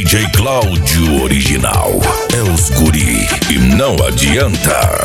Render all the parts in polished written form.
DJ Cláudio Original. É os guri e não adianta.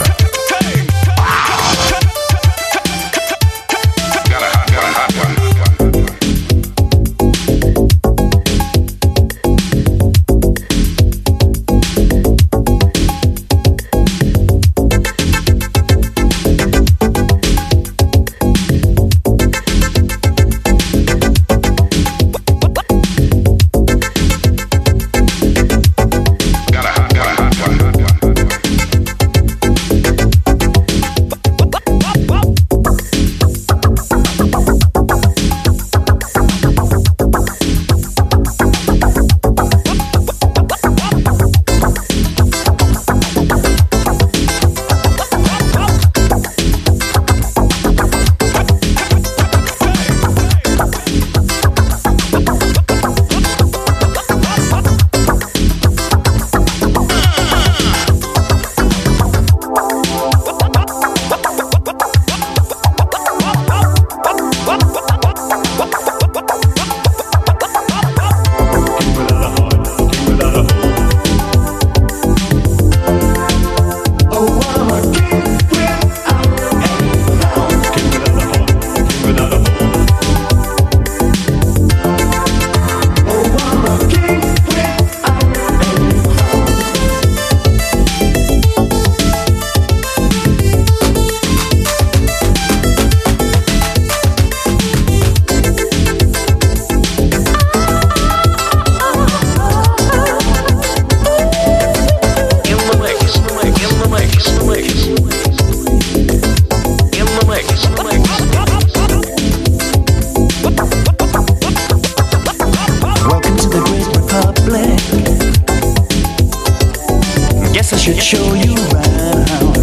Should show you around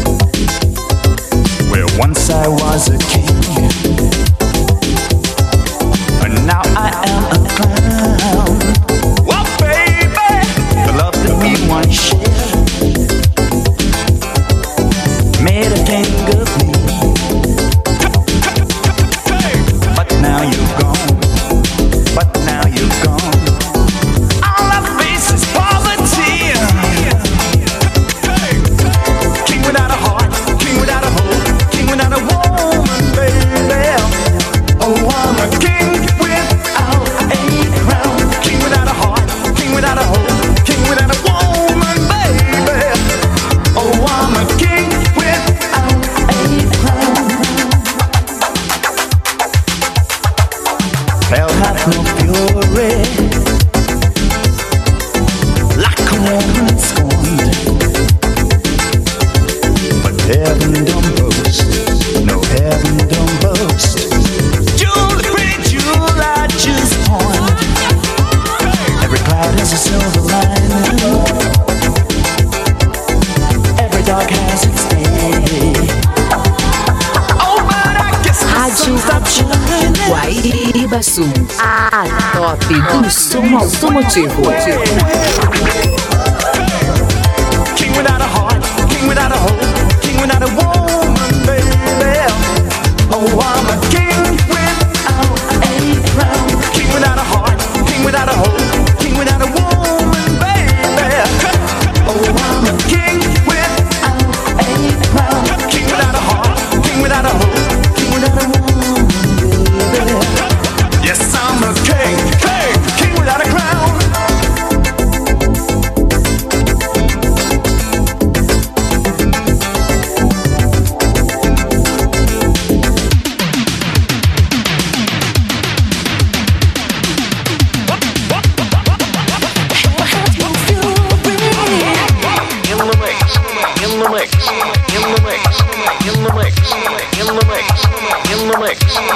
where once I was a king and now I am a clown. Well, baby, the love that we once shared made a king of me, but now you're gone, but now you're gone. All I face is poverty. Without a heart, king without a hope, king without a woman, baby. Oh, I'm a king without a crown, king without a heart, king without a hope, king without a woman, baby. Oh, I'm a king without a crown. Hell hath no fury like a woman scorned. Heaven don't boast, no heaven don't boast. Jewel, pretty jewel, I just pawned. Every cloud has a silver lining. Every dog has its day. Oh, but I guess Rádio Guaíba Sul, a top do som automotivo. King without a heart, king without a hope, king without a woman, baby. Oh, I'm a king without a crown, king without a heart, king without a hope, king without a woman, baby. Oh, I'm a king without a crown, king without a heart, king without a hope, king without a woman, baby. Yes, I'm a king, king without a crown. In the mix.